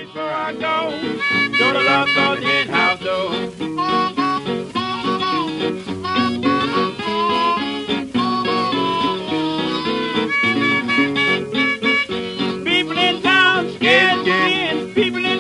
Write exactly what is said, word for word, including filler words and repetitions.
before I go. Door to lock on the in-house door. People in town scared to sin. People in